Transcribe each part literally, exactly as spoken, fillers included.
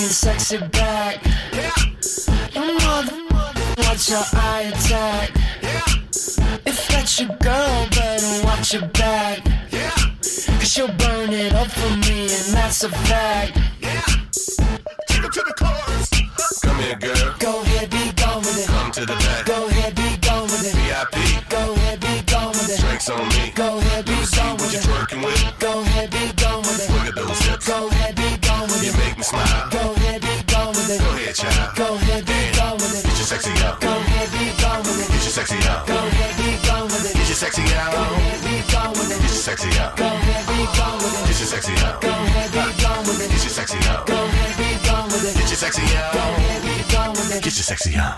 your sexy back. You mother, watch your eye attack. If that's your girl, better watch your back. Cause she'll burn it up for me, and that's a fact. Take her to the chorus. Come here, girl. Go ahead, be gone with it. Come to the back. Go ahead, be gone with it. V I P. Go ahead, be gone with it. Drinks on me. Go ahead, be gone with what you it. twerking with. Go ahead, be gone with it. Look at those hips. Go ahead, be gone with You it. make me smile. Go ahead, be gone with it. Go ahead, child. Go ahead, be gone with it. Get your sexy out. Go ahead, be gone with it. Get your sexy out. Go ahead, be gone with it. Get your sexy out. Go ahead, be gone with it. Get your sexy out. Go ahead, be gone with it. Get your sexy out. Go ahead, be gone with it. Get your sexy out. Go ahead, be gone with it. Get your sexy out. Go ahead, be gone with it. Get your sexy out.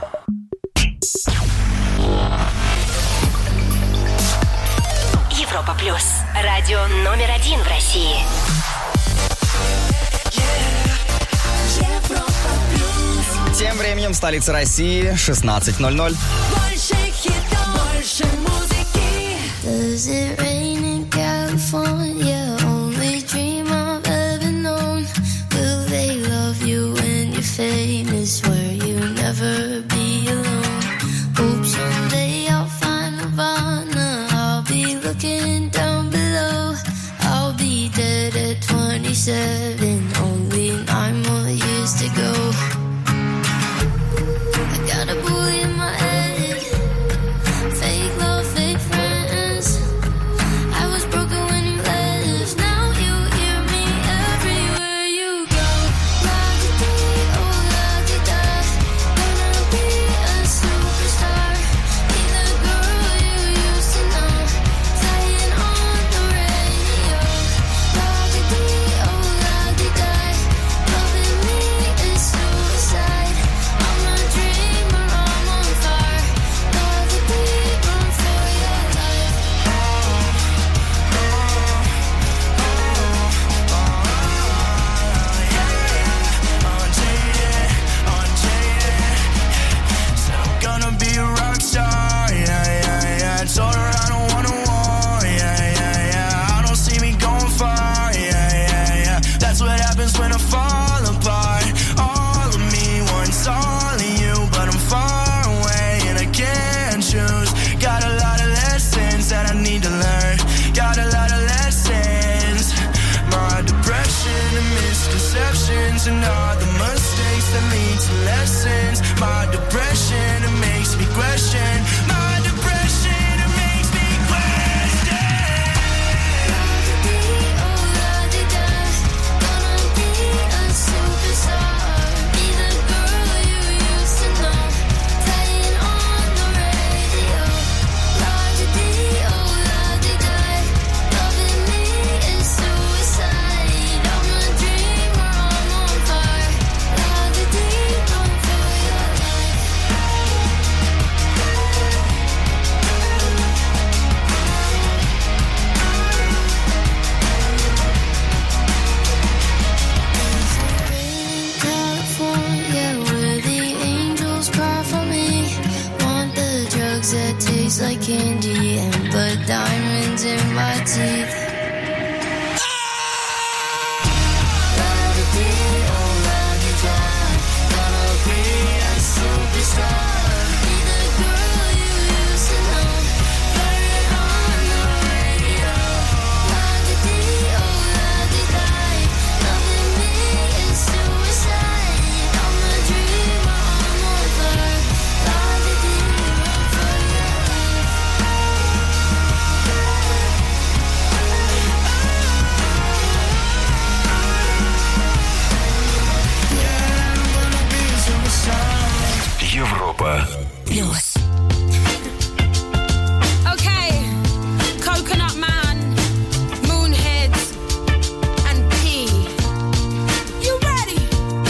Европа плюс. Радио номер один в России. Европа плюс. Тем временем в столице России шестнадцать ноль ноль. Больше хитов, больше музыки. Does it rain in California? Only dream I've ever known. Will they love you when you're famous? Where you never be alone. Hope someday I'll find Nirvana. I'll be looking down below. I'll be dead at twenty-seven. Only nine more years to go. I got a bully in my head. Fake love, fake friends. I was broken when you left. Now you hear me everywhere you go. La-di-dee, oh la-di-da. Gonna be a superstar. Be the girl you used to know. Playing on the radio. La-di-dee, oh la-di-da. Loving me is suicide. I'm a dreamer, I'm on fire. La-di-dee, run for your life. Gonna be a rock star, yeah, yeah, yeah. Told her I don't wanna war, yeah, yeah, yeah. I don't see me going far, yeah, yeah, yeah. That's what happens when I fall apart. All of me wants all of you, but I'm far away and I can't choose. Got a lot of lessons that I need to learn. Got a lot of lessons. My depression and misconceptions and all the mistakes that lead to lessons. My depression, it makes me question. My depression, it makes me question. La-di-dee, oh la-di-da. Gonna be a superstar. Be the girl you used to know. Playing on the radio. La-di-dee, oh la-di-da. Loving me is suicide. I'm a dreamer, I'm on fire. La-di-dee, run for your life. California, where the angels cry for me. Want the drugs that taste like candy and put diamonds in my teeth. La-di-dee, oh la-di-da. Gonna be a superstar. Be the girl you used to know. Playing on the radio. La-di-dee, oh la-di-da. Loving me is suicide. I'm a dreamer, I'm on fire. La-di-dee, run for your life. Yeah, I'm gonna be a superstar. Европа Плюс. Okay, Coconut Man, Moonheads, and P. You ready?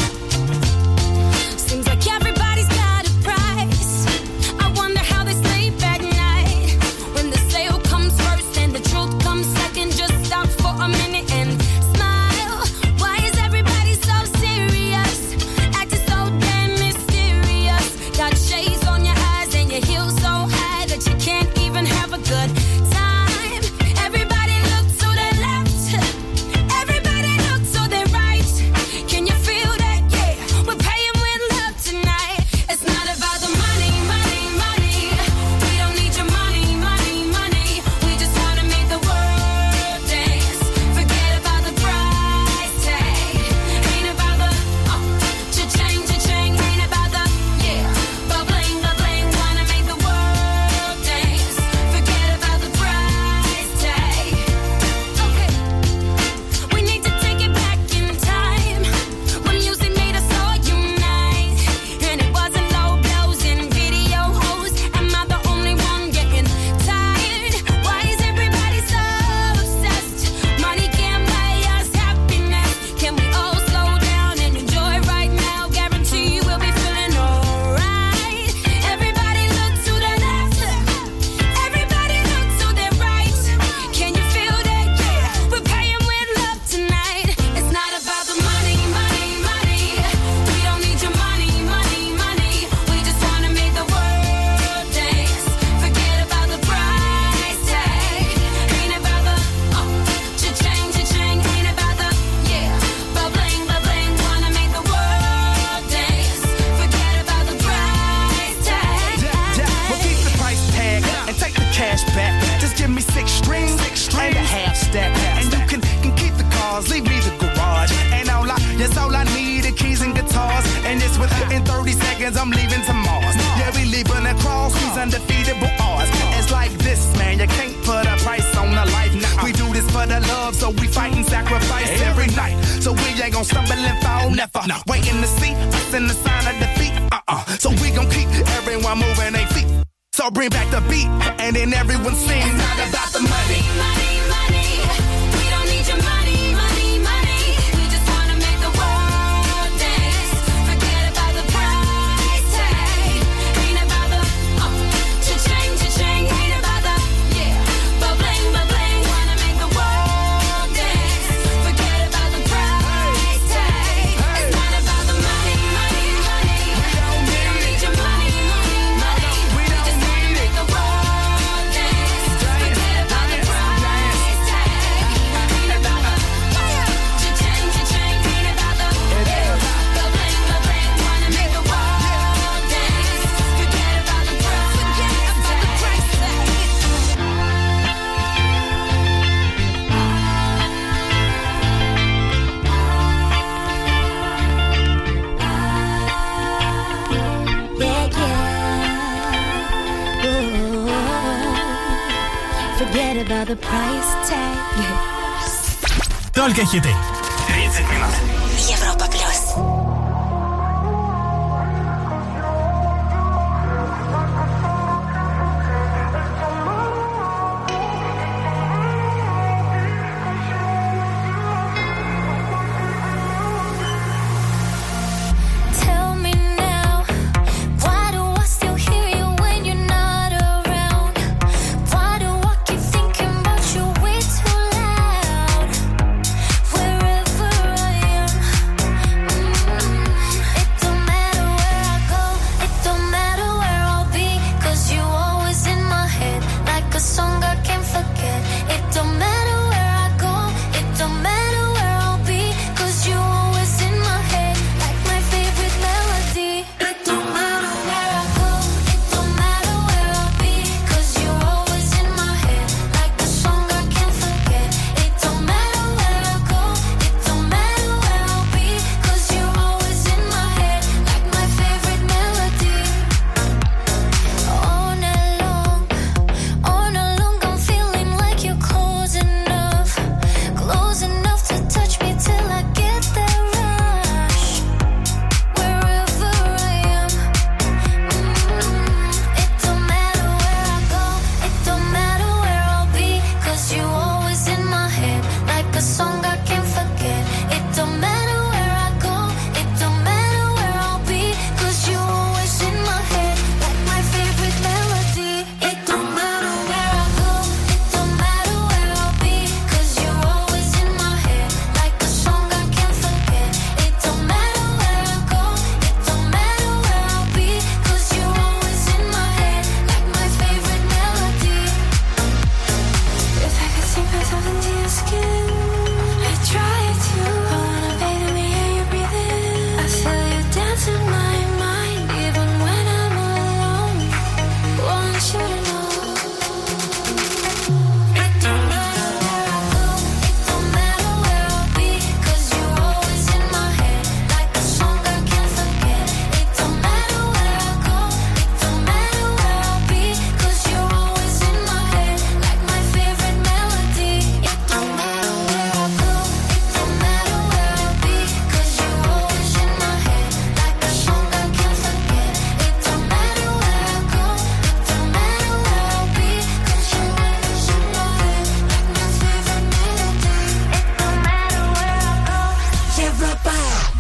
Seems like everybody's got a price. I wonder how they sleep at night. When the sale comes first and the truth comes second, just stop for a minute and smile. Why is everybody so serious? Acting so damn mysterious. Got shades on your eyes and the keys and guitars. And it's within thirty seconds, I'm leaving to Mars. Yeah, we leaving across these undefeatable odds. It's like this, man, you can't put a price on a life. Nah, we do this for the love, so we fight and sacrifice every night. So we ain't gon' stumble and fall, never. Waiting to see us in the sign of defeat. Uh-uh. So we gon' keep everyone moving their feet. So bring back the beat, and then everyone sings. It's not about the money. Money, money, we don't need your money, money, money. We just wanna make the world dance. Forget about the price tag. Ain't about the uh, cha-ching, cha-ching. Ain't about the yeah, ba-bling, ba-bling. Wanna make the world dance. Forget about the price tag. It's not about the money, money, money. We don't need your money, money, money. We just wanna make the world dance. Forget about the price tag. Ain't about the cha-ching, cha-ching. Ain't about the yeah, ba-bling, ba-bling. Wanna make the world dance. Forget about the price, forget about the price Yeah, yeah. Ooh. Forget about the price tag. Только хиты. тридцать минут. Европа плюс. Tell me now, why do I still hear you when you're not around? Why do I keep thinking about you way too loud? Wherever I am, mm, it don't matter where I go, it don't matter where I'll be, 'cause you always in my head, like a song I can't forget. It don't matter where I go, it don't matter where I'll be, 'cause you always in my head, like my favorite melody. It don't matter where I go, it don't matter where I'll be, 'cause you're always in my head, like a song I can't forget. It don't matter where I go, it don't matter where I'll be, 'cause you're always in my head, like my favorite melody. All night long, all night long, I'm feeling like you're close enough, close enough to touch me till I get that rush. Wherever I am, mm, it don't matter where I go, it don't matter where I'll be, 'cause you always in my head, like a song I can't forget. It don't matter where I go, it don't matter where I'll be, 'cause you always in my head, like my favorite melody. It don't matter where I go, it don't matter where I'll be, 'cause you're always in my head, like a song I can't forget. It don't matter where I go, it don't matter where I'll be, 'cause you're always in my head, like my favorite melody. If I could sink myself into your skin, I'd try to. I wanna bathe in the air you breathe in. I feel you dance in my mind, even when I'm alone. Want you to know. It don't matter where I go, it don't matter where I'll be, 'cause you're always in my head, like a song I can't forget. It don't matter where I go, it don't matter where I'll be, 'cause you're always in my head, like my favorite melody. It don't matter where I go, it don't matter where I'll be, 'cause you're always in my head, like a song I can't forget. It don't matter where I go, it don't matter where I'll be, 'cause you're always in my head, like my favorite melody. It don't matter where I go. Европа.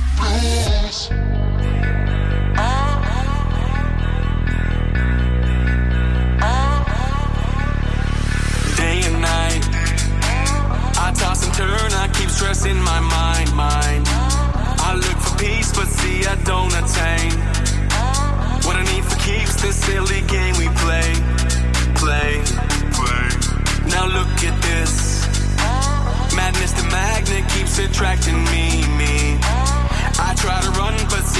Day and night, I toss and turn, I keep stressing my mind, mind. I look for peace, but see I don't attain. What I need for keeps this silly game we play, play, play. Now look at this, madness the magnet keeps attracting me, me. I try to run, but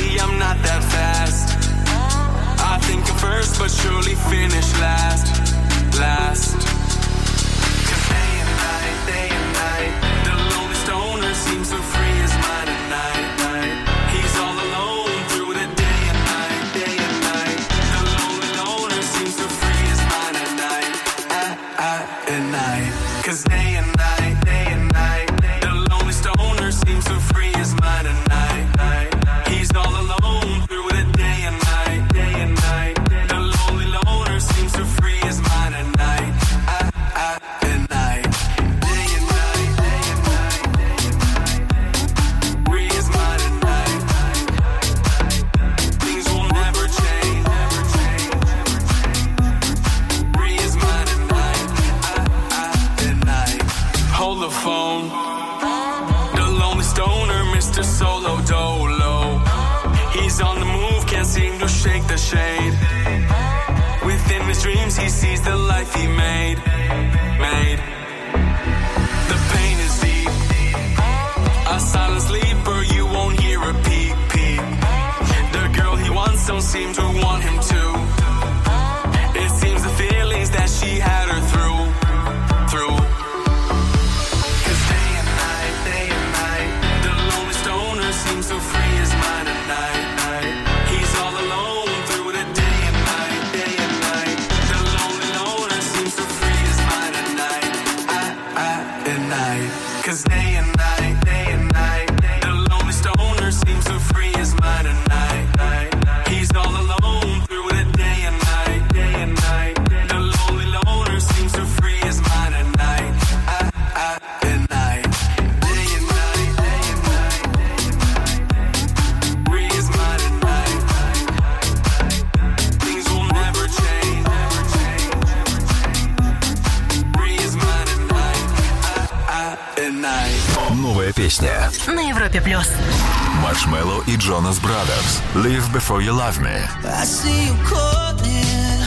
shade. Within his dreams, he sees the life he made. Made. The pain is deep. A silent sleeper, you won't hear a peep, peep. The girl he wants don't seem to want him to. It seems the feelings that she had her through, through. Cause day and night, day and night, the lonely stoner seems to free his mind at night, night. He's all alone through the day and night, day and night. The lonely loner seems to free his mind at night, I, I, at night. Cause day and night, day and night, the lonely stoner seems to free his mind at night, night. He's all alone through the day and night, day and night. The lonely loner seems to free his mind at night, I, I, at night. Day and night, day and night, day and night. Free his mind at night. Things will never change, never change, never change. Free his mind at night, I, I, at night. Новая песня На Европе плюс. Маршмелло и Джонас Брадерс. Live Before You Love Me. I see you calling.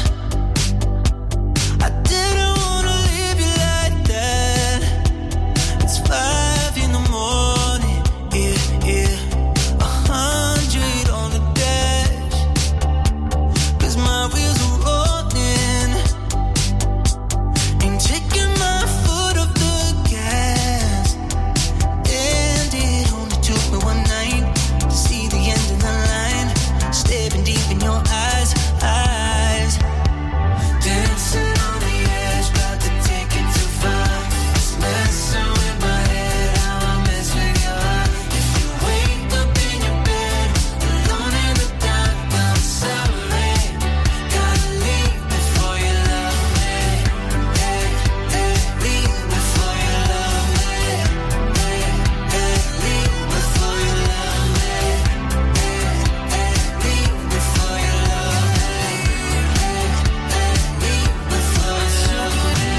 I didn't wanna leave you like that. It's five in the morning. Yeah, yeah. A hundred on the dash. Cause my wheels are rolling. Ain't taking my foot off the gas. And it only took me one night to see the end of the line. Staring deep in your eyes, eyes. Dancing on the edge, about to take it too far. It's messing with my head, how I mess with your heart. If you wake up in your bed, alone in the dark, I'm sorry. Gotta leave before you love me. Hey, hey, leave before you love me. Hey, hey, leave before you love me. Hey, hey, leave before you love me. Hey, hey, leave before you love me.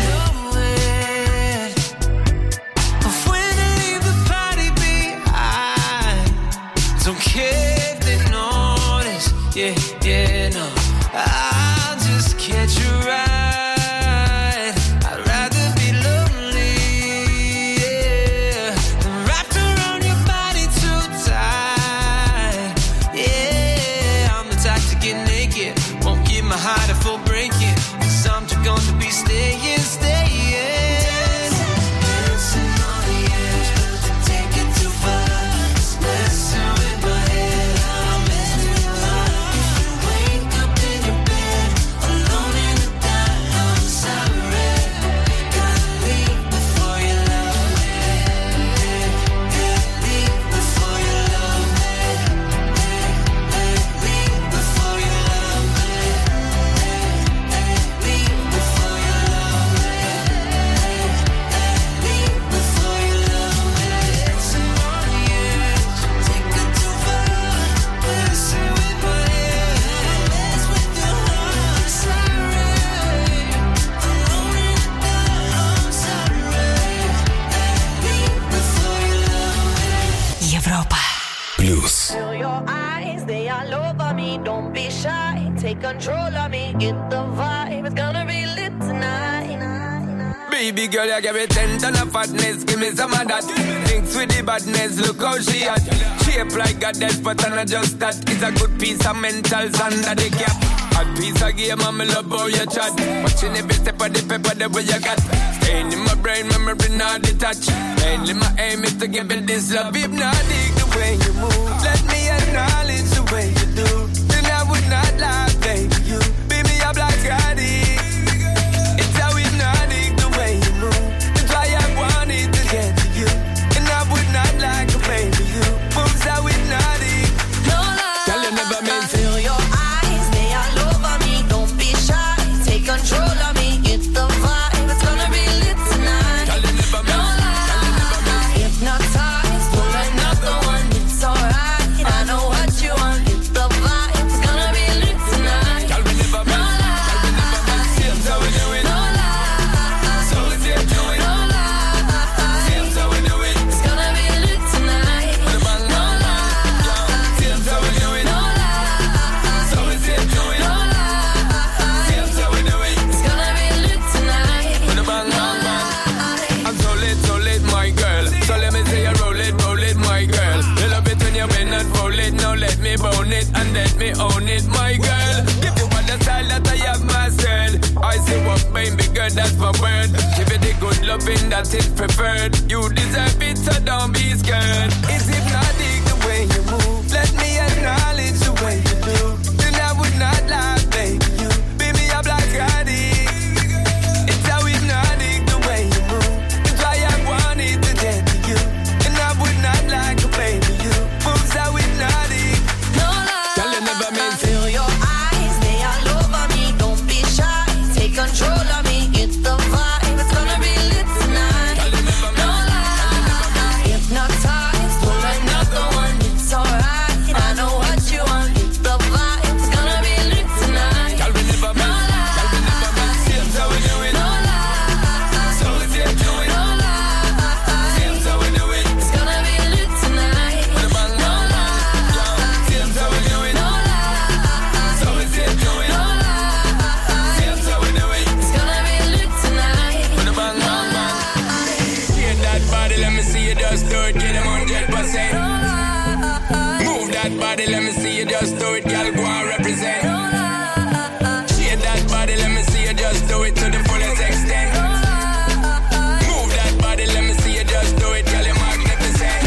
But when I leave the party behind, don't care if they notice. Yeah, yeah, no. I'll just catch a ride. I'd rather be lonely, yeah, than wrapped around your body too tight. Yeah, I'm the type to get naked. Won't give my heart a full breaking. Cause I'm just gonna be staying, staying. Dancing on the edge, about to take it too far. It's messing with my head, how I mess with your heart. If you wake up in your bed, alone in the dark, I'm sorry. Gotta leave before you love me. Hey, hey, leave before you love me. Hey, hey, leave before you love me. Hey, hey, leave before you love me. Hey, hey, leave before you love me. Dancing on the edge, take it too far. Messing with my head, mess with your heart. Sorry, alone in the dark, I'm sorry. Hey, leave before you love me. Европа. Плюс. Feel your eyes, they all over me. Don't be shy, take control of me. Get the vibe, it's gonna be lit tonight. Baby girl, you give me ten ton of fatness, give me some of that. Thinks with the badness, look how she hot. Shape like goddess, but I'm not just that. It's a good piece of mentals under the cap. Hot piece of game, I'm love how you chat. Watching every step of the paper, the way you got. Staying in my brain, memory not detached. Mainly my aim is to give it this love. If not, dig the way you move. Let me acknowledge the way you do. Then I would not lie, baby, you. Beat me up like I did. It's how hypnotic the way you move. That's why I wanted to get to you. And I would not like a baby, you. Moves how hypnotic. No lie, Girl, you never meant to. feel your eyes, they all over me. Don't be shy, take control of me. Get the vibe, it's gonna be lit tonight. Girl, you never No meant. Girl, you never meant. lie, hypnotized, pull another one. It's alright, I me bone it and let me own it, my girl. If you want the style that I have myself, I say what baby girl, that's my word. Give it the good loving that is preferred. You deserve it, so don't be scared. It's hypnotic the way you move. Let me acknowledge the way you do. Then I would not lie, baby. You beat me up like addict. It's how hypnotic the way you move. That's why I wanted to get to you. And I would not like a baby. You move so hypnotic. No lie. Girl, you never mean to. Feel your eyes, they all over me. Don't be shy, take control of me. It's the vibe, it's gonna be lit tonight. No lie, hypnotized, pull another one. It's alright, I know what you want. It's the vibe, it's gonna be lit tonight. Girl, we never No mean. Girl, we never mean. Same so we do it. No lie, So we say do it. no lie. Same so we do it. It's gonna be lit tonight. With a bang, No bang, lie, bang. Same so we do it. no lie. So we say do it. No lie. Same so we do it. It's gonna be lit tonight. With a bang, bang, bang. Shake that body, let me see you just do it. Get them one hundred percent. Move that body, let me see you just do it. Girl, go and represent. Shake that body, let me see you just do it to the fullest extent. Move that body, let me see you just do it. Girl, you're magnificent.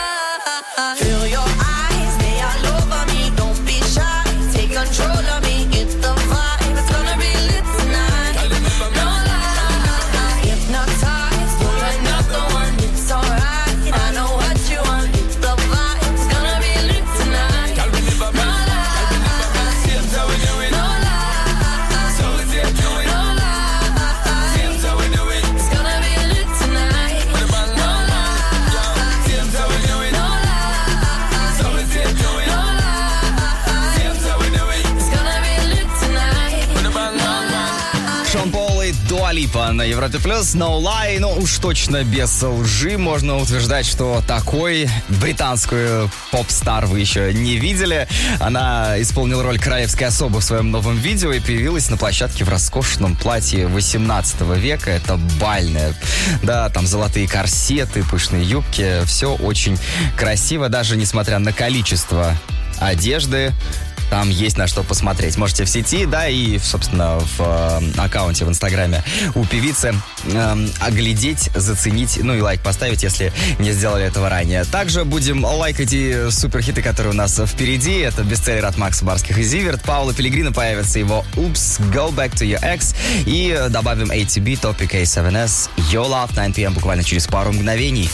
Feel your eyes, they all over me. Don't be shy, take control of me. It's the vibe, it's gonna be lit tonight. No lie, hypnotized, pull another one. It's alright, I know what you want. It's the vibe, it's gonna be lit tonight. Girl, we never No mean. lie, Same so we do it. no lie, So we say do it. no lie. Same so we do it. It's gonna be lit tonight. With a bang, No bang, bang. Same so we do it. no lie. So we say do it. No lie. Same so we do it. It's gonna be lit tonight. With a bang, bang, bang. Шон Пол и Дуа Липа на Европе Плюс. No Lie. Ну, уж точно без лжи можно утверждать, что такой британскую поп-стар вы еще не видели. Она исполнила роль королевской особы в своем новом видео и появилась на площадке в роскошном платье восемнадцатого века. Это бальное. Да, там золотые корсеты, пышные юбки. Все очень красиво, даже несмотря на количество одежды. Там есть на что посмотреть. Можете в сети, да, и, собственно, в э, аккаунте в Инстаграме у певицы э, оглядеть, заценить, ну и лайк поставить, если не сделали этого ранее. Также будем лайкать и суперхиты, которые у нас впереди. Это бестселлер от Макса Барских и Зиверт. Паула Пелегрино появится его «Oops, Go Back to Your Ex». И добавим эй ти би, Topic эй севен эс, Your Love, девять пи эм буквально через пару мгновений.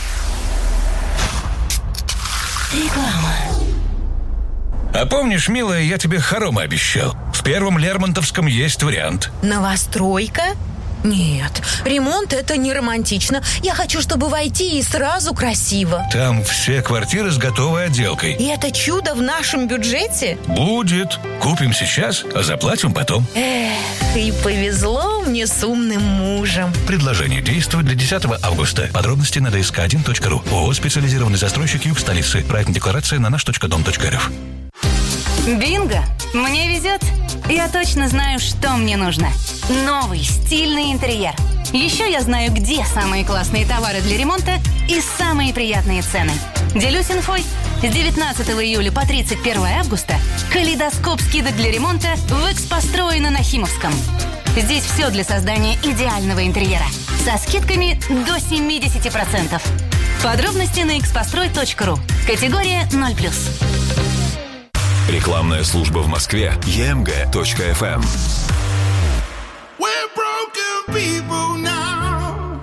Реклама. А помнишь, милая, я тебе хоромы обещал? В первом Лермонтовском есть вариант. Новостройка? Нет, ремонт — это не романтично. Я хочу, чтобы войти и сразу красиво. Там все квартиры с готовой отделкой. И это чудо в нашем бюджете? Будет. Купим сейчас, а заплатим потом. Эх, и повезло мне с умным мужем. Предложение действует до десятого августа. Подробности на ди эс ка один точка ру. ООО «Специализированный застройщик Юг столицы». Проектная декларация на наш точка дом точка эр эф. Бинго! Мне везет. Я точно знаю, что мне нужно. Новый стильный интерьер. Еще я знаю, где самые классные товары для ремонта и самые приятные цены. Делюсь инфой. С девятнадцатого июля по тридцать первое августа калейдоскоп скидок для ремонта в «Экспострое» на Нахимовском. Здесь все для создания идеального интерьера. Со скидками до семьдесят процентов. Подробности на экспострой точка ру. Категория ноль плюс. Рекламная служба в Москве. е эм гэ точка эф эм. We're broken people now.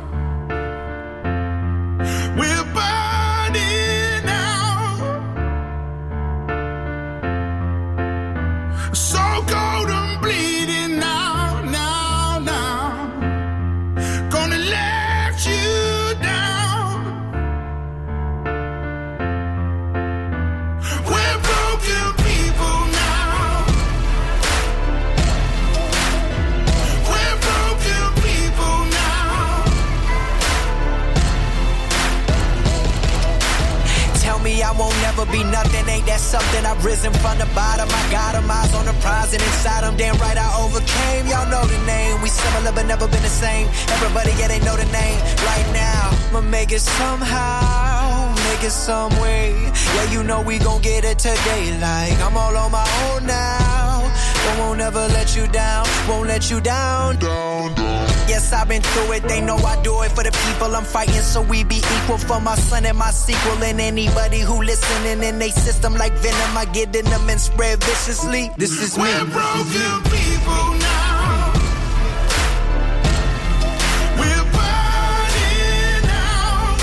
We're burning out. So cold and bleeding now, now, now. Gonna let you down. We're broken people now. We're broken people now. Tell me I won't never be nothing. Ain't that something? I've risen from the bottom. I got 'em, eyes on the prize and inside 'em. Damn right I overcame. Y'all know the name. We similar but never been the same. Everybody, yeah, they know the name. Right now, I'ma make it somehow. make it some way. Yeah, you know we gon' get it today. Like, I'm all on my own now. But won't ever let you down, won't let you down. Down, down. Yes, I've been through it, they know I do it for the people I'm fighting, so we be equal for my son and my sequel. And anybody who listening in they system like venom, I get in them and spread viciously. This is me. We're broken people now. We're burning out.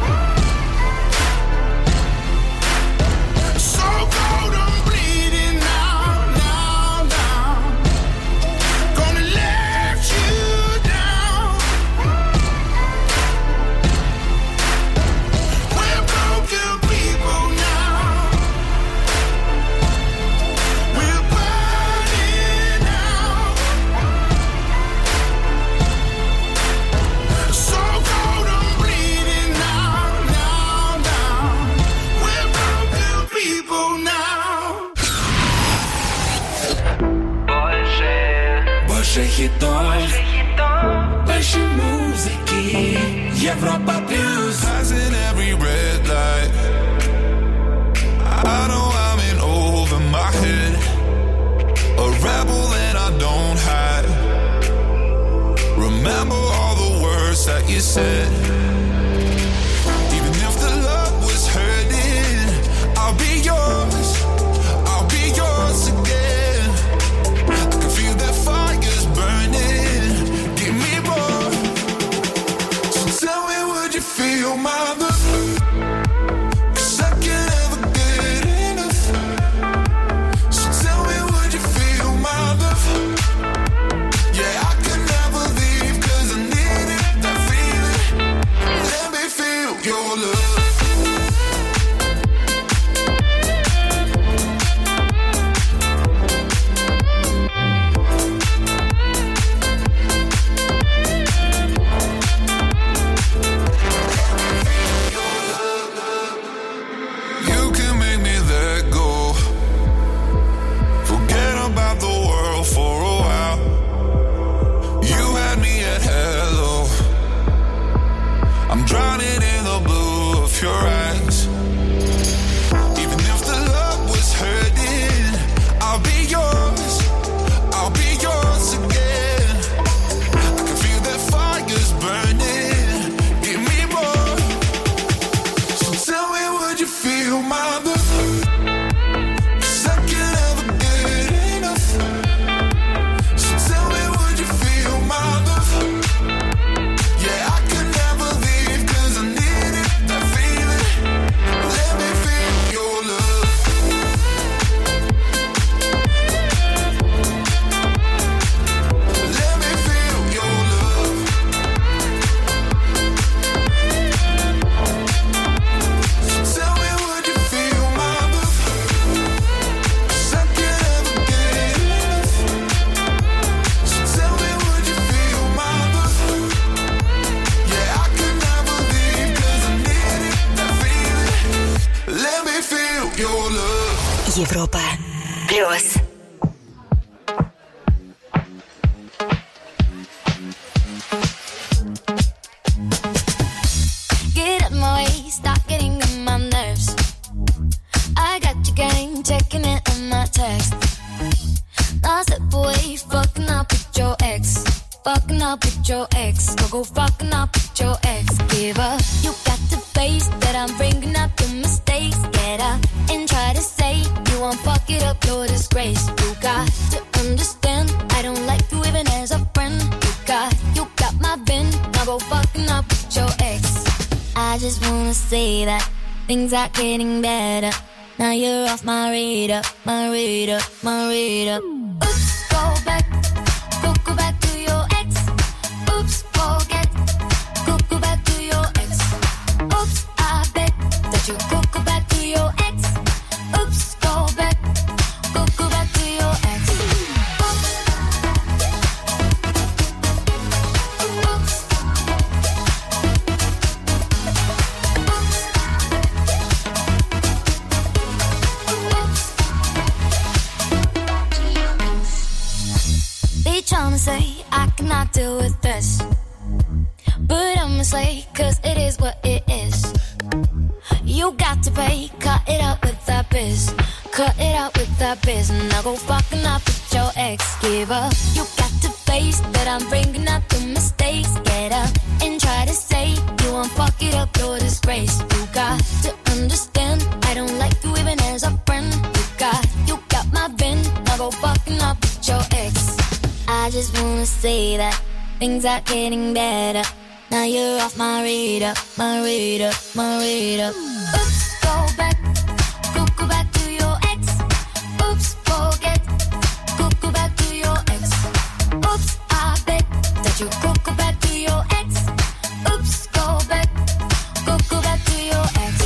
So cold, I'm bleeding now, now, now. Gonna let you down. We're broken people now. We're burning out. So cold, I'm bleeding now, now, now. We're broken people now. Больше хитов, больше музыки. Европа плюс. Passing every red light. I know I'm in over my head. A rebel and I don't hide. Remember all the words that you said. Even if the love was hurting, I'll be yours. I'll be yours again. I can feel that fire's burning. Give me more. So tell me, would you feel my love? 'Cause I can't ever get enough. So tell me, would you feel my love? Yeah, I can never leave 'cause I need it, that feeling. Let me feel your love. You can make me let go. Forget about the world for a while. You had me at hello. I'm drowning in the blue of your eyes. Even if the love was hurting, I'll be yours. I'll be yours again. I can feel that fire's burning. Give me more. So tell me, would you feel my love? 'Cause I can't ever get enough. So tell me, would you feel my love? Yeah, I can never leave 'cause I need it, that feeling. Let me feel your love. Let me feel your love. So tell me, would you feel my love? 'Cause I can't ever get enough. So tell me, would you feel my love? Yeah, I can never leave 'cause I need it, that feeling. Let me feel your love. Европа плюс. Get up my way, stop getting on my nerves. I got your game, checking it on my text. Now step away, fucking up with your ex. Fucking up with your ex. Go go fucking up with your ex. Give up, you got to face that I'm bringing up your mistakes. Get up and try to say you won't fuck it up, your disgrace. You got to understand, I don't like you even as a friend. You got, you got my bin, now go fucking up with your ex. I just wanna say that things are getting better. Now you're off my radar, my radar, my radar. Oops, go back, go, go back to your ex. Oops, forget, go, go back to your ex. Oops, I bet that you go, go back to your ex. Oops, go back, go, go back to your ex. Oops. Oops. They tryna say I cannot deal with this, but I'ma say cause it is what it is. You to pay. Cut it out with that biz. Cut it out with that biz. And I'll go fucking up with your ex. Give up. You got to face that I'm bringing up the mistakes. Get up and try to say you won't fuck it up, you're a disgrace. You got to understand I don't like you even as a friend. You got, you got my bin. I'll go fucking up with your ex. I just wanna say that things are getting better. Now you're off my radar, my radar, my radar. Oops, go back, go, go back to your ex. Oops, forget, go, go back to your ex. Oops, I bet that you go, go back to your ex. Oops, go back, go, go back to your ex.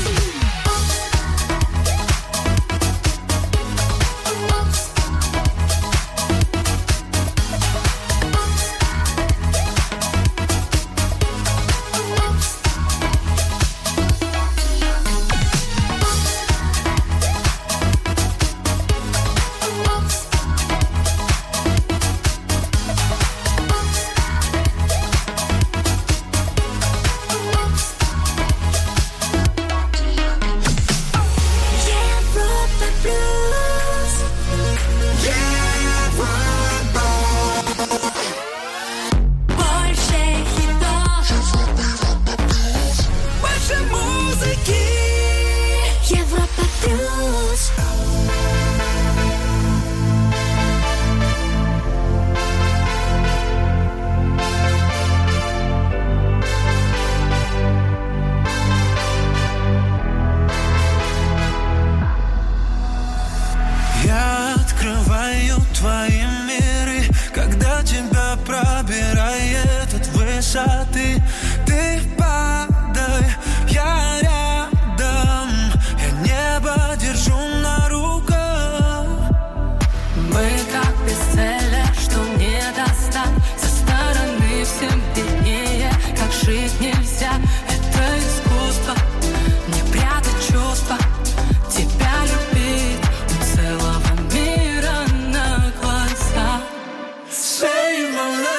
Ты падай, я рядом. Я небо держу на руках. Мы как бестселлер, что не достать. Со стороны всем виднее, как жить нельзя. Это искусство, не прятать чувства. Тебя любить у целого мира на глаза. Save my life.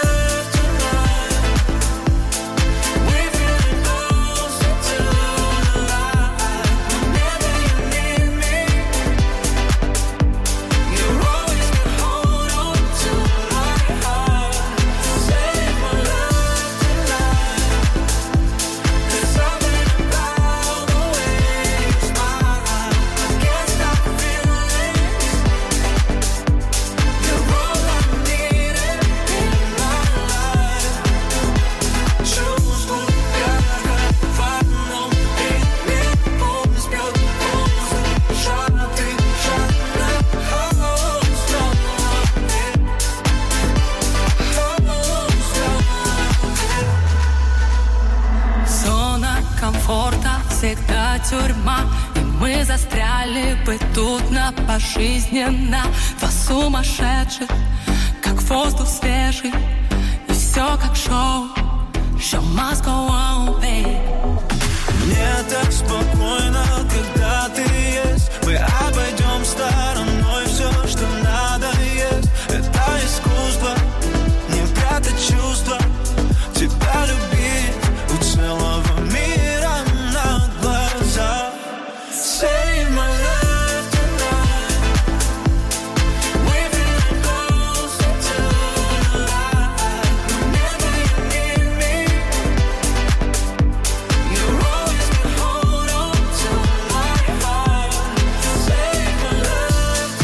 Всегда тюрьма, и мы застряли бы тут на пожизненно. Два сумасшедших, как воздух свежий, и все как шоу. Show must go on, babe. Мне так спокойно, когда ты есть. Мы обойдем стороной все, что надо есть. Это искусство, не прятать чувства. Тебя любить у целого мира на глаза. Save my life tonight. We're feeling closer to the light. Whenever you need me, you're always gonna hold on to my heart. Save my life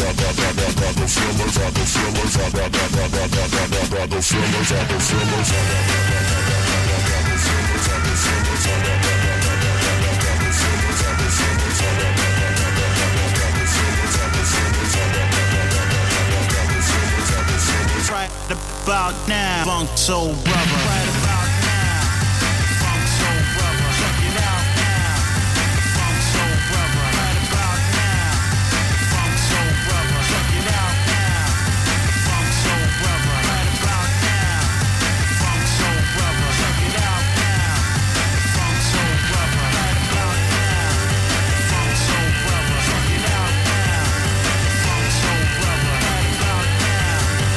Right about now, funk soul brother. Right about now, funk soul brother. Check it out now, funk soul brother. Right about now, funk soul brother. Check it out now, funk soul brother. Right about now, funk soul brother. Check it out now, funk soul brother. Right about now, funk soul brother. Check it out now, funk soul brother. Right about now.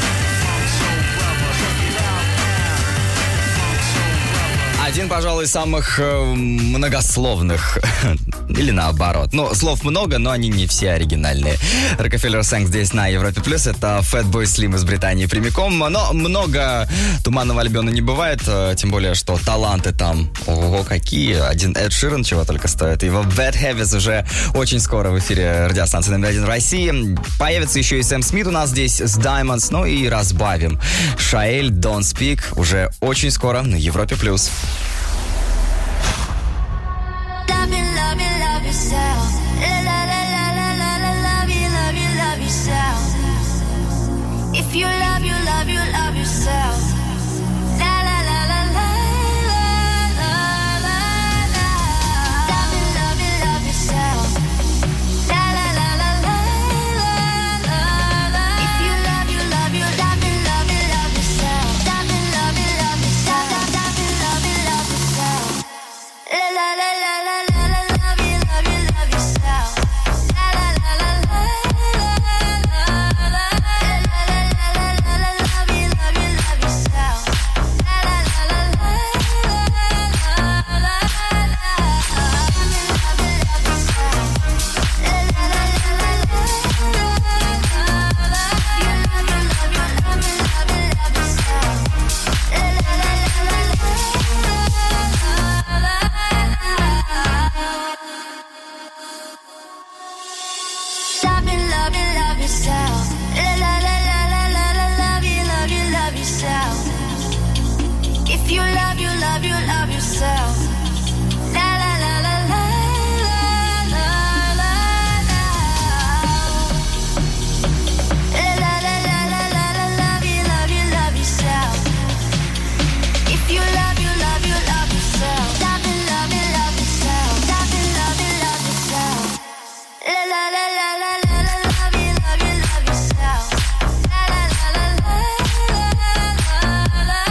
Один, пожалуй, из самых э, многословных, или наоборот. Ну, слов много, но они не все оригинальные. Rockefeller Song здесь на Европе Плюс. Это Fatboy Slim из Британии прямиком. Но много туманного Альбиона не бывает, э, тем более, что таланты там, ого, какие. Один Эд Ширан чего только стоит. Его Bad Habits уже очень скоро в эфире радиостанции номер один в России. Появится еще и Сэм Смит у нас здесь с Diamonds. Ну и разбавим. Шаэль, Don't Speak уже очень скоро на Европе Плюс. Love you, love you, love yourself. La la la la la la la. Love you, love you, love yourself. If you love you, love you, love yourself. La la la la la la la la la. Love you, love you, love yourself. La la la la la la la la. If you love you, love you, love you, love you, love yourself. Love you, love you, love yourself. Love you, love you, love yourself. La la la la la la. If you love you, love you, love yourself. La la la la la la la la la. La la la la la la la. Love you, love you, love yourself. If you love you, love you, love yourself. Love you, love you, love yourself. Love you, love you, love yourself. La la la la la la la. Love you, love you, love yourself. La la la la la la la la.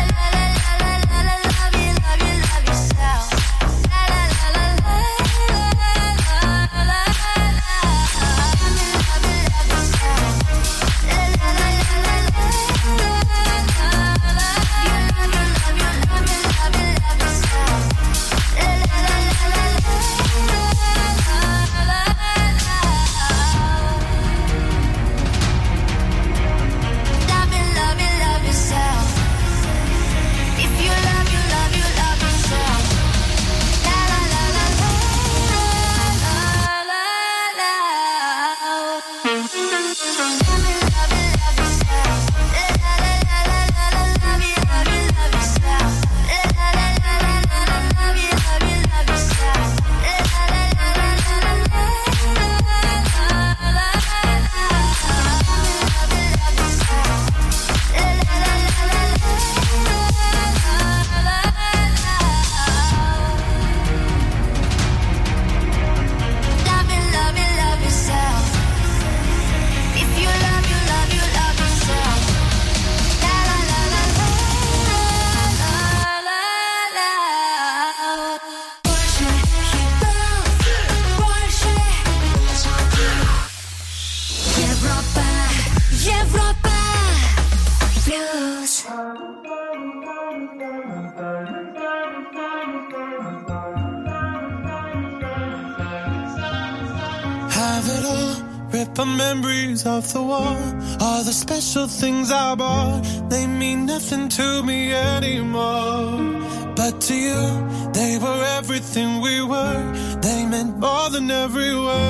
Have it all, rip the memories of the war. All the special things I bought, they mean nothing to me anymore. But to you, they were everything we were. They meant more than every word.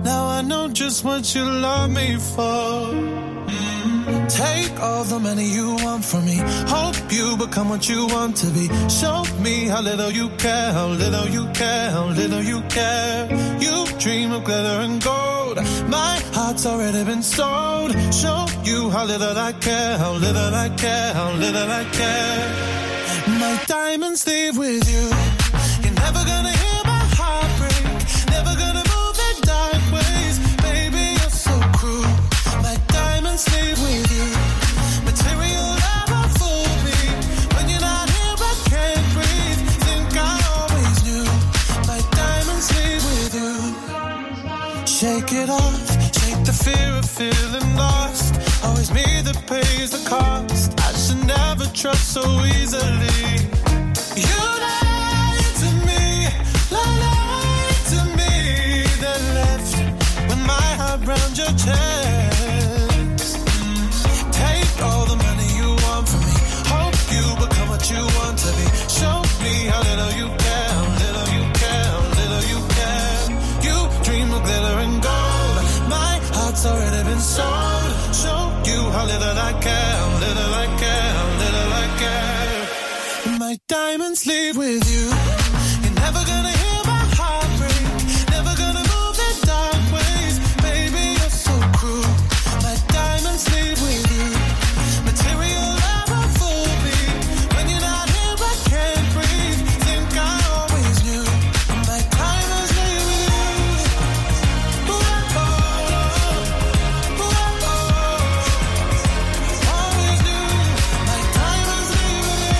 Now I know just what you love me for. Mm. Take all the money you want from me. Hope you become what you want to be. Show me how little you care, how little you care, how little you care. You dream of glitter and gold. My heart's already been sold. Show you how little I care, how little I care, how little I care. My diamonds leave with you. You're never gonna hear my heart break. Never gonna move in dark ways. Baby, you're so cruel. My diamonds leave with you. Material never fooled me. When you're not here, I can't breathe. Think I always knew. My diamonds leave with you. Shake it off. Shake the fear of feeling lost. Always me that pays the cost. I should never trust so easily. You lied to me, lied to me. Then left with my heart round your chest. Mm. Take all the money you want from me. Hope you become what you want to be. Show me how little you care, how little you care, how little you care. You dream of glitter and gold. My heart's already been sold. Show you how little I care, how little I care, how little I care. My diamonds leave with you. You're never gonna hear my heart break. Never gonna move in dark ways. Baby, you're so cruel. My diamonds leave with you. Material never fooled me. When you're not here, I can't breathe. Think I always knew. My diamonds leave with you. Ooh, oh, oh, ooh, oh, oh. Always knew. My diamonds leave with you.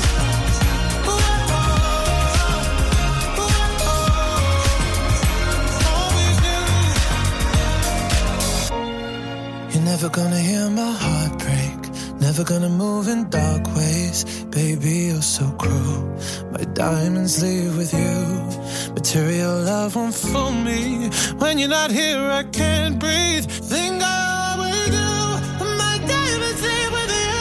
Never gonna hear my heart break. Never gonna move in dark ways. Baby, you're so cruel. My diamonds leave with you. Material love won't fool me. When you're not here, I can't breathe. Think I always do. My diamonds leave with you.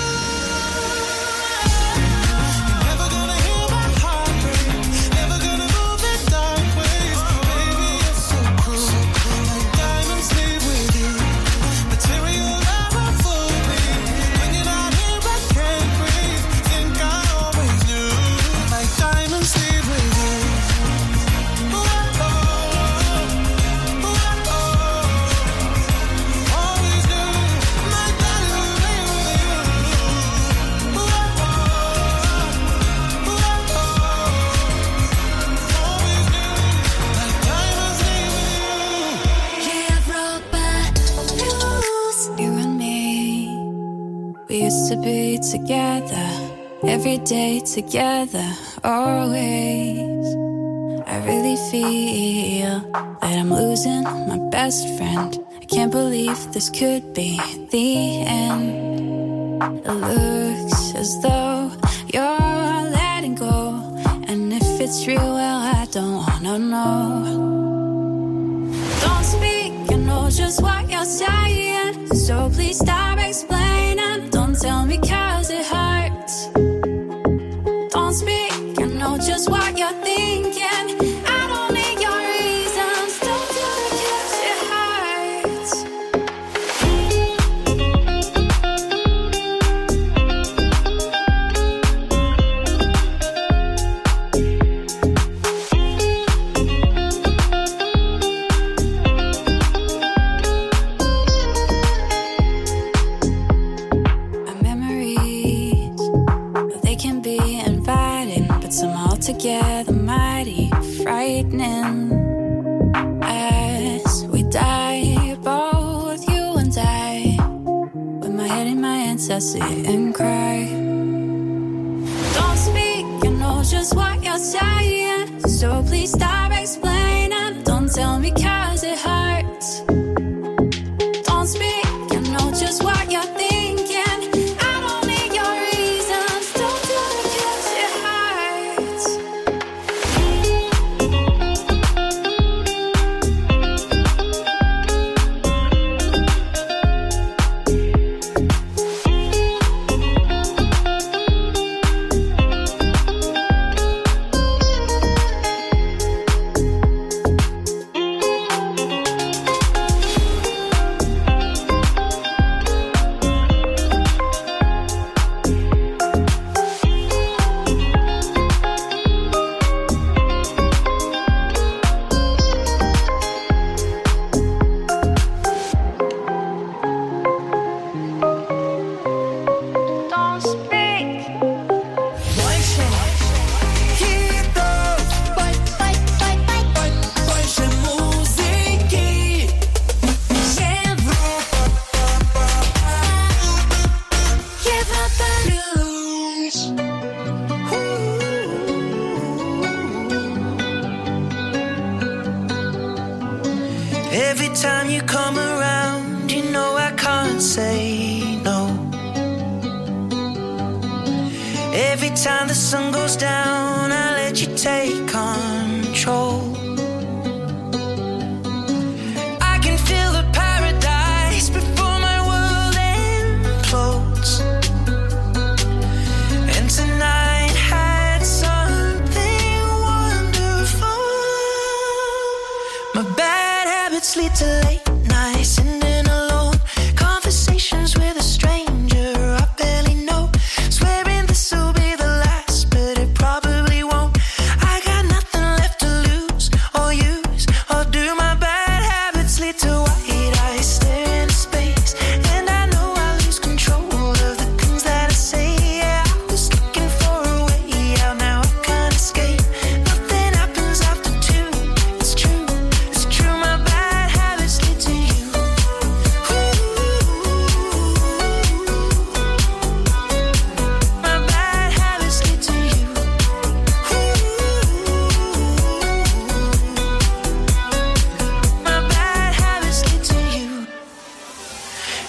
You're never gonna hear my heart break. Never gonna move in dark ways. Baby, you're so cruel. My diamonds leave with you. Material never fooled me. When you're not here, I can't breathe. Think I always knew. My diamonds leave with you. Ooh, oh, oh, ooh, oh, always knew. My diamonds leave with you. Ooh, oh, oh, ooh, oh, always knew. My diamonds leave with you. Европа плюс. You and me, we used to be together, every day together, always. I really feel that I'm losing my best friend. I can't believe this could be the end. It looks as though you're letting go, and if it's real, well, I don't wanna know. Don't speak, I know just what you're saying. So please stop explaining. Don't tell me cause it hurts. Don't speak, I know just what you're thinking. I don't need your reasons. Don't do it cause it hurts. Our memories, they can be inviting, but somehow together mighty frightening. As we die, both you and I, with my head in my hands, I sit and cry. Don't speak, I know just what you're saying. So please stop explaining. Don't tell me cause it hurts. Don't speak, I know just what you're thinking. I don't need your reasons. Don't do it cause it hurts.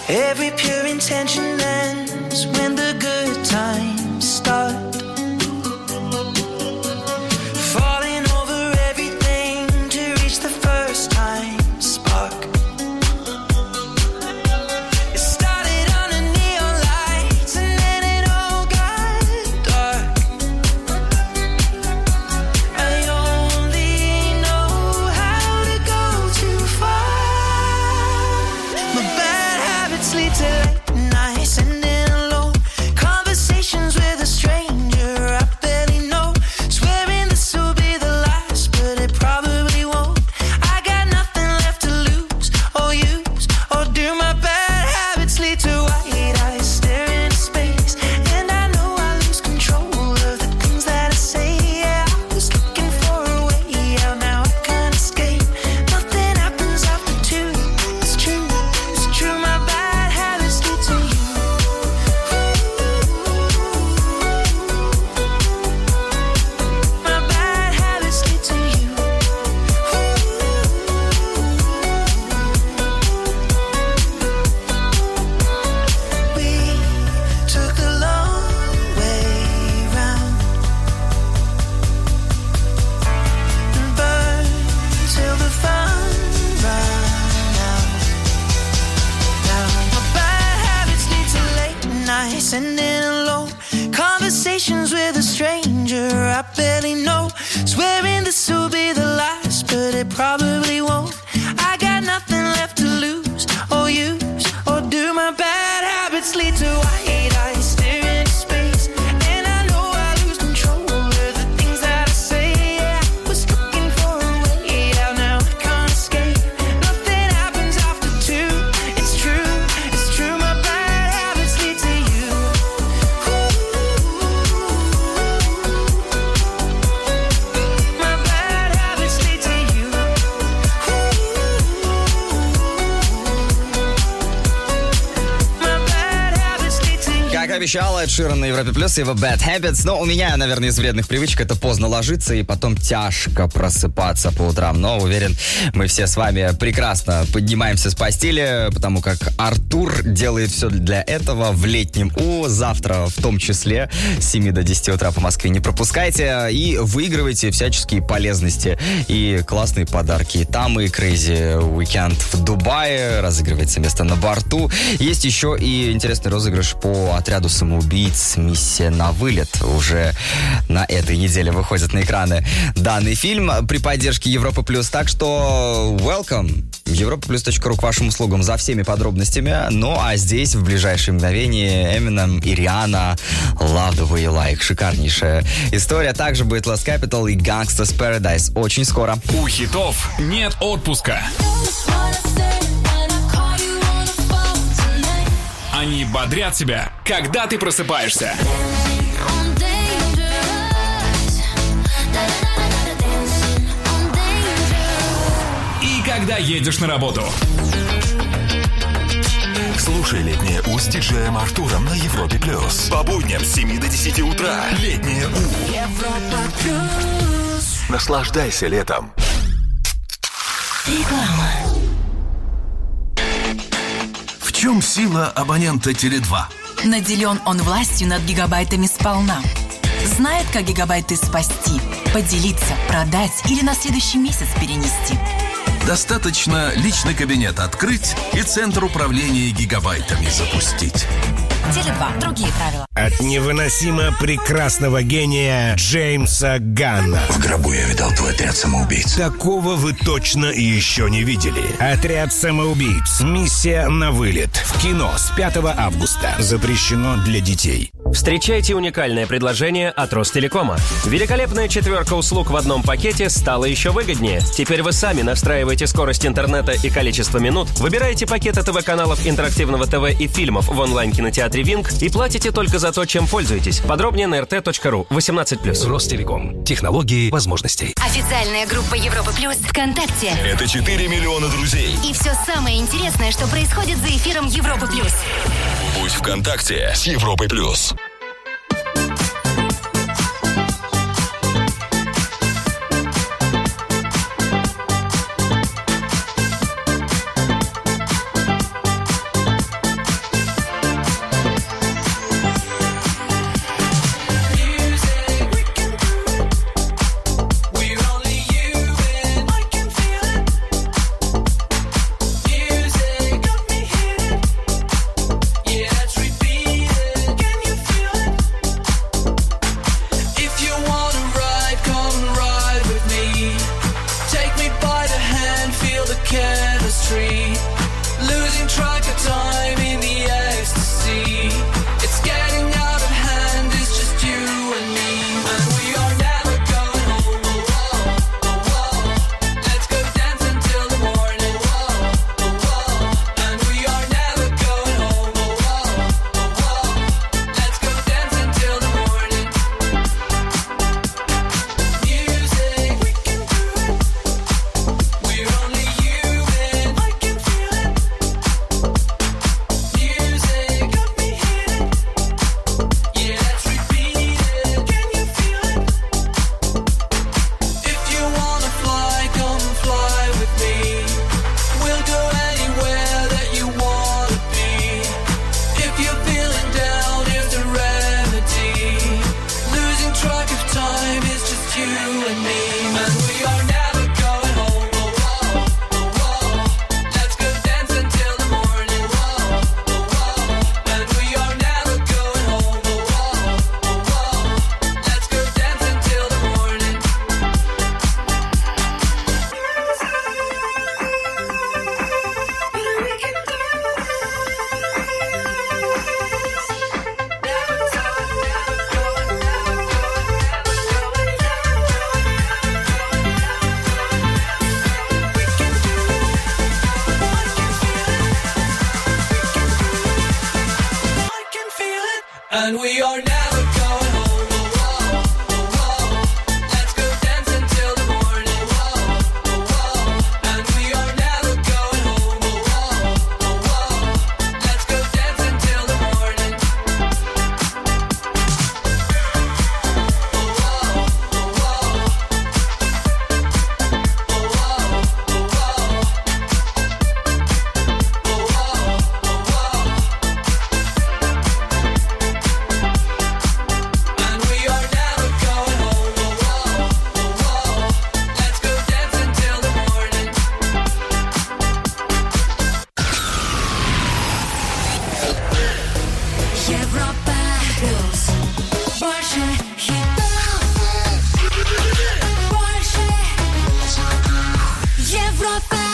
Every pure intention ends when the good times start. Falling over everything to reach the first time spark. It started under neon lights and then it all got dark. I only know how to go too far. My bad habits lead to late nights and then alone conversations with a stranger I barely know. Swearing this will be the last, but it probably won't. I got nothing left to lose or use or do. My bad habits lead to white eyes staring into space, and I know I lose control of the things that I say. Yeah, I was looking for a way out, now I can't escape. Nothing happens after two. It's true, it's true. My bad habits lead to you. My bad habits lead to you. We took the long way round and burned till the fun ran out. Now my bad habits lead to late nights and then alone conversations with a stranger I barely know. Swearing this will be the last, but it probably won't. I got nothing left to lose or use or do. My bad habits lead to white eyes staring into space, and I know I lose control of the things that I say. Yeah, I was looking for a way out, now I can't escape. Nothing happens after two. It's true, it's true. My bad habits lead to you. My bad habits lead to you. My bad habits lead to you. Как обещал, Эд Ширан на Европе Плюс, его Bad Habits. Но у меня, наверное, из вредных привычек это поздно ложиться и потом тяжко просыпаться по утрам. Но уверен, мы все с вами прекрасно поднимаемся с постели, потому как Артур делает все для этого в летнем У. Завтра в том числе с семи до десяти утра по Москве не пропускайте и выигрывайте всяческие полезности и классные подарки. Там и Crazy Weekend в Дубае, разыгрывается место на борту. Есть еще и интересный розыгрыш по отряду самоубийц «Миссия на вылет». Уже на этой неделе выходит на экраны данный фильм при поддержке Европы Плюс. Так что welcome! европа плюс точка ру к вашим услугам за всеми подробностями. Ну а здесь в ближайшие мгновения Eminem и Риhanna Love the Way You Like. Шикарнейшая история. Также будет Last Capital и Gangsta's Paradise очень скоро. У хитов нет отпуска. Они бодрят тебя, когда ты просыпаешься. И когда едешь на работу. Слушай «Летнее У» с диджеем Артуром на Европе Плюс. По будням с семи до десяти утра. «Летнее У». Европа Плюс. Наслаждайся летом. Реклама. В чем сила абонента Теле два? Наделен он властью над гигабайтами сполна. Знает, как гигабайты спасти, поделиться, продать или на следующий месяц перенести. Достаточно личный кабинет открыть и центр управления гигабайтами запустить. Теле два. Другие правила. От невыносимо прекрасного гения Джеймса Ганна. В гробу я видал твой отряд самоубийц. Такого вы точно еще не видели. Отряд самоубийц. Миссия на вылет. В кино с пятого августа. Запрещено для детей. Встречайте уникальное предложение от Ростелекома. Великолепная четверка услуг в одном пакете стала еще выгоднее. Теперь вы сами настраиваете скорость интернета и количество минут, выбираете пакеты ТВ-каналов интерактивного ТВ и фильмов в онлайн-кинотеатре Винг и платите только за то, чем пользуетесь. Подробнее на эр тэ точка ру. восемнадцать плюс. Ростелеком. Технологии возможностей. Официальная группа Европа Плюс ВКонтакте. Это четыре миллиона друзей. И все самое интересное, что происходит за эфиром Европа Плюс. Будь ВКонтакте с Европой Плюс. And we are never going home. Oh, oh, oh, oh. Let's go dance until the morning. Oh, oh, oh. And we are never going home. Oh, oh, oh, oh. Let's go dance until the morning. Европа плюс. Больше хитов. Больше. Европа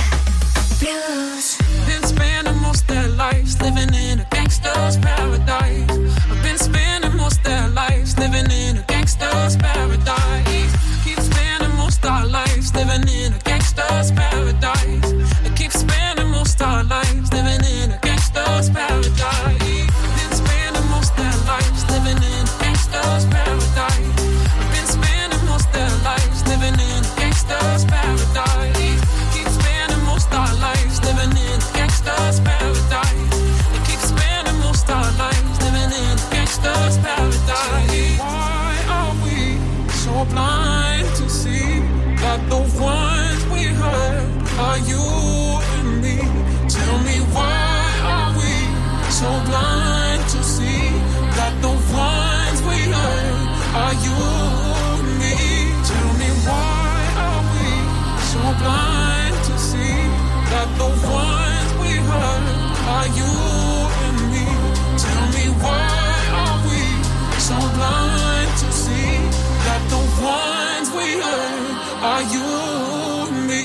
плюс. Been spending most their lives living in a gangster's paradise. I've been spending most their lives living in a gangster's paradise. Keep spending most our lives living in a gangster's paradise. I keep spending most our lives living in a gangster's paradise. Been spending most their lives living in a gangster's paradise. I've been spending most their lives living in a gangster's paradise. Keep spending most our lives living in a gangster's paradise. I keep spending most our lives living in a gangster's paradise. Why are we so blind to see that the ones we hurt are you and me? Tell me, why are we so blind to see that the ones we hurt are you and me? Tell me, why are we so blind to see that the ones we hurt are you and me? Tell me, why are we so blind to see that the ones we hurt are you and me?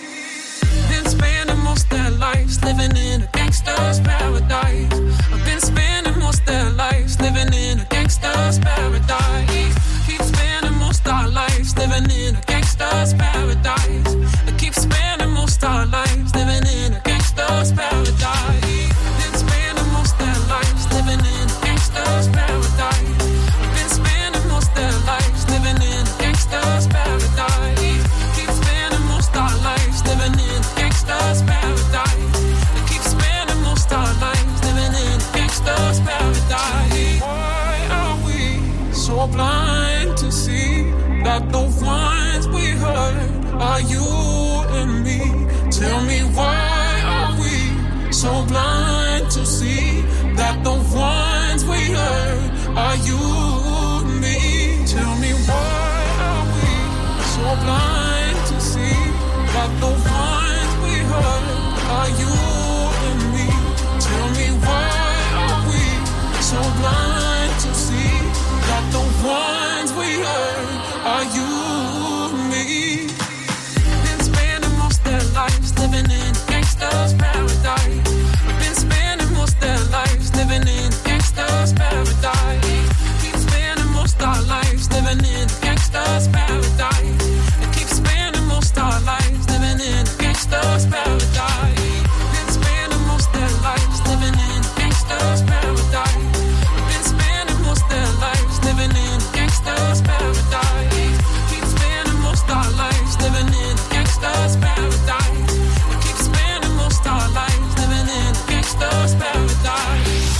Been spending most their lives living in a gangster's paradise. I've been spending most their lives living in a gangster's paradise. Keep spending most our lives living in a gangster's paradise. I keep spending most our lives living in a gangster's paradise. Been spending most their lives living in a gangster's paradise. I've been spending most their lives living in a gangster's paradise. Keep spending most our lives living in a gangster's paradise. I keep spending most our lives living in a gangster's paradise. Why are we so blind to see that the ones we hurt are you and me? Tell me, why are we so blind to see that the ones we hurt are you and me? Tell me, why are we so blind to see that the ones we hurt are you and me? Tell me, why are we so blind to see that the ones we hurt are you and me? Been spending most their lives living in a gangster's paradise. I've been spending most their lives living in a gangster's paradise. Keep spending most our lives living in a gangster's paradise. I keep spending most our lives living in a gangster's paradise. Been spending most their lives living in a gangster's paradise. I've been spending most their lives living in a gangster's paradise. Keep spending most our lives living in a gangster's paradise. I keep spending most our lives living in a gangster's paradise.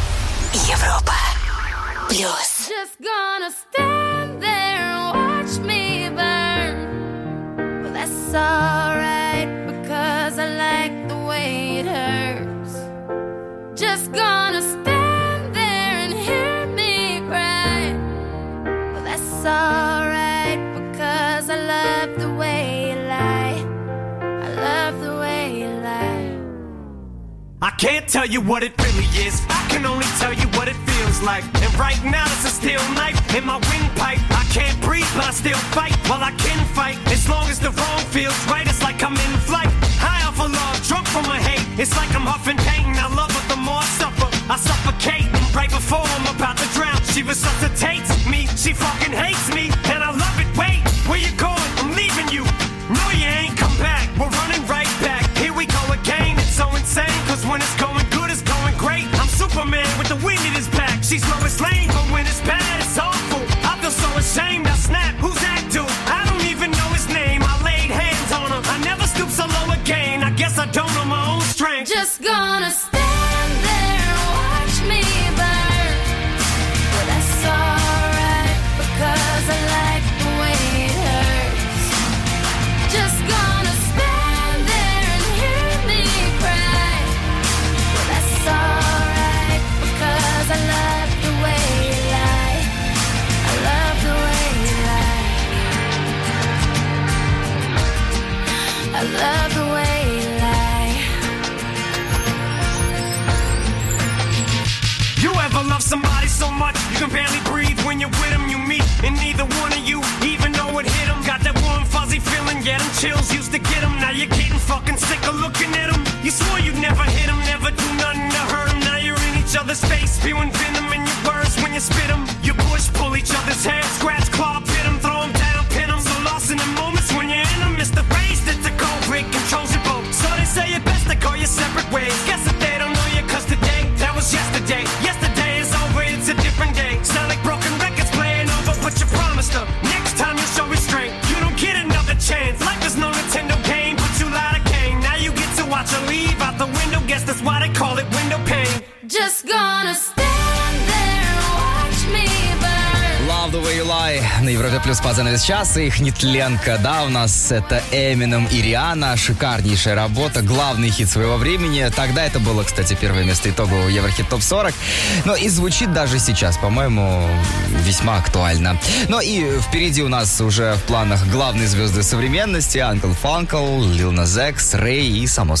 Европа плюс. Just gonna stand there and watch me burn. Well, that's alright because I like the way it hurts. Just gonna stand there and hear me cry. Well, that's alright because I love the way you lie. I love the way you lie. I can't tell you what it really is. I can only tell you what it feels like. And right now it's a steel knife in my windpipe. I can't breathe, but I still fight. Well, I can fight as long as the wrong feels right. It's like I'm in flight, high off of love, drunk from my hate. It's like I'm huffing pain. I love her the more I suffer. I suffocate right before I'm about to drown. She resuscitates me. She fucking hates me, and I love it. Wait, where you going? I'm leaving you. No, you ain't come back. We're running right back. Here we go again. It's so insane, cause when it's going good, it's going great. I'm Superman with the wind in his back. She's gonna stand there and watch me burn. But that's alright because I like the way it hurts. Just gonna stand there and hear me cry. But that's alright because I love the way you lie. I love the way you lie. I love the way you lie. You ever love somebody so much you can barely breathe when you're with them? You meet and neither one of you even know it hit them. Got that warm fuzzy feeling, yeah, them chills used to get them. Now you're getting fucking sick of looking at them. You swore you'd never hit them, never do nothing to hurt them. Now you're in each other's face, spewing venom in your words when you spit them. You push, pull each other's hair, scratch, claw, pit them, throw them down, pin them. So lost in the moments when you're in them, it's the phrase that the cold break controls your boat. So they say it best to go your separate ways. Guess that they don't know you cause today, that was yesterday. Yesterday is over, it's a different day. Sound like broken records playing over, but you promised her next time you'll show restraint. You don't get another chance. Life is no Nintendo game, but you lied again. Now you get to watch her leave out the window. Guess that's why they call it window pane. Just gonna stand there and watch me burn. Love the way you lie на Европе Плюс по занавес часа. Их нетленка, да, у нас это Эминем и Риhanna. Шикарнейшая работа, главный хит своего времени. Тогда это было, кстати, первое место итогового Еврохит топ сорок. Но и звучит даже сейчас, по-моему, весьма актуально. Но и впереди у нас уже в планах главные звезды современности. Uncle Funkle, Lil Nas X, Ray и, само